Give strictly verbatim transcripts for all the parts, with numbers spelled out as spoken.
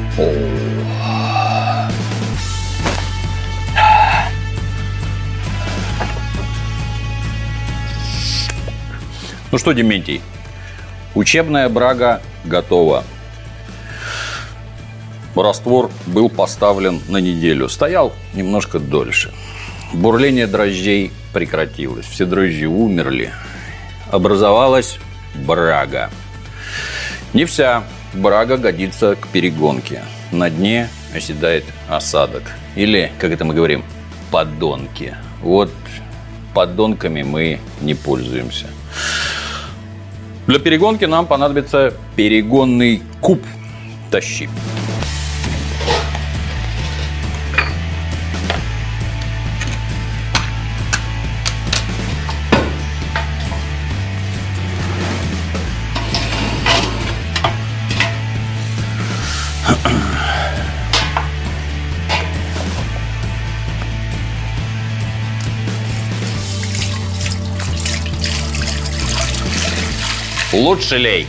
Ну что, Дементий, учебная брага готова. Раствор был поставлен на неделю. Стоял немножко дольше. Бурление дрожжей прекратилось. Все дрожжи умерли. Образовалась брага. Не вся брага годится к перегонке. На дне оседает осадок. Или, как это мы говорим, поддонки. Вот поддонками мы не пользуемся. Для перегонки нам понадобится перегонный куб. Тащи. Лучше лей.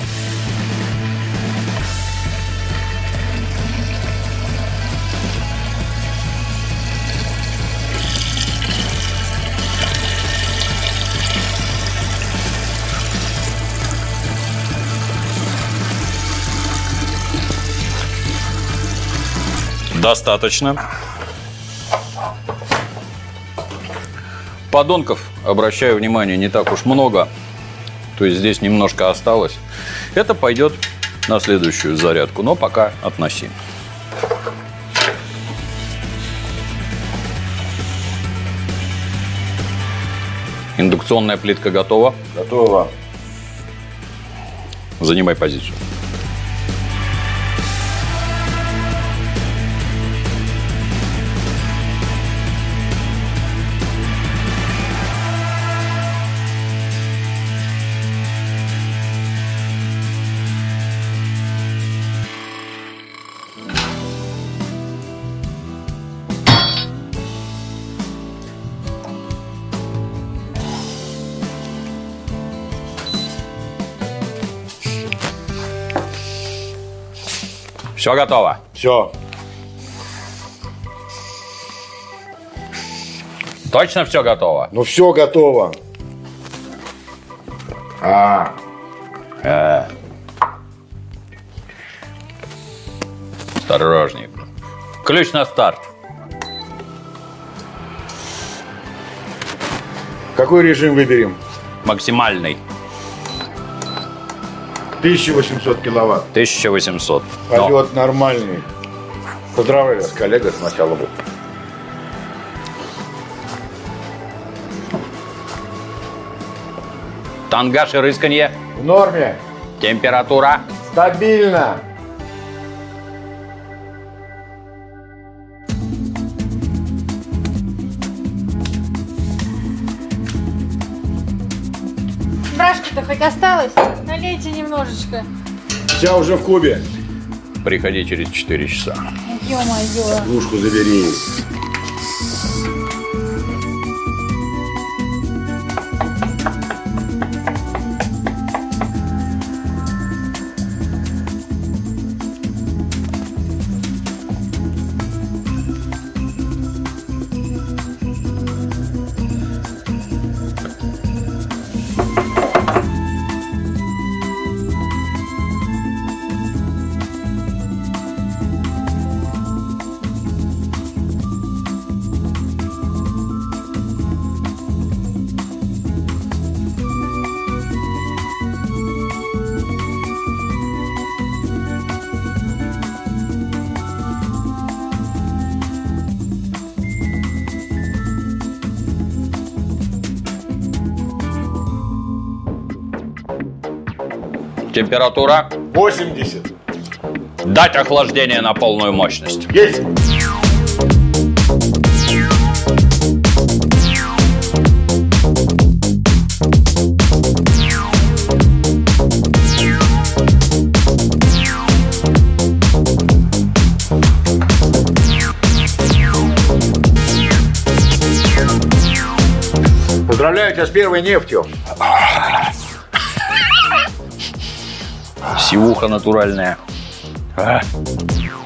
Достаточно. Поддонков, обращаю внимание, не так уж много. То есть здесь немножко осталось. Это пойдет на следующую зарядку, но пока относи. Индукционная плитка готова? Готова. Занимай позицию. Все готово? Все. Точно все готово? Ну все готово. А. А. Осторожней. Ключ на старт. Какой режим выберем? Максимальный. тысяча восемьсот киловатт. тысяча восемьсот. Полет Но. нормальный. Поздравляю вас, коллега, сначала бы. Тангаж и рысканье. В норме. Температура. Стабильно. Брашка-то хоть осталась? Налейте немножечко. Вся уже в кубе. Приходи через четыре часа. Ё-моё. Кружку забери. Температура. восемьдесят. Дать охлаждение на полную мощность. Есть. Поздравляю тебя с первой нефтью. Сивуха натуральная. А.